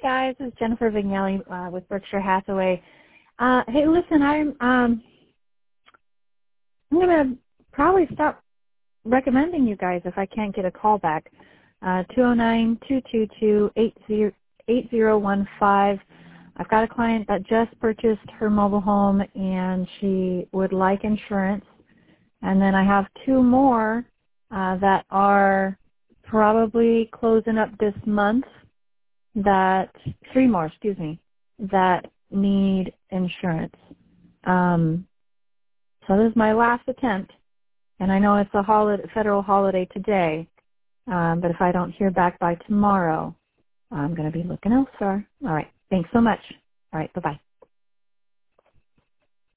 guys, it's Jennifer Vignelli with Berkshire Hathaway. Hey, listen, I'm going to probably stop recommending you guys if I can't get a call back. 209-222-8015. I've got a client that just purchased her mobile home and she would like insurance. And then I have two more that are probably closing up this month, three more, that need insurance. So this is my last attempt, and I know it's a federal holiday today, but if I don't hear back by tomorrow, I'm going to be looking elsewhere. All right. Thanks so much. All right. Bye-bye.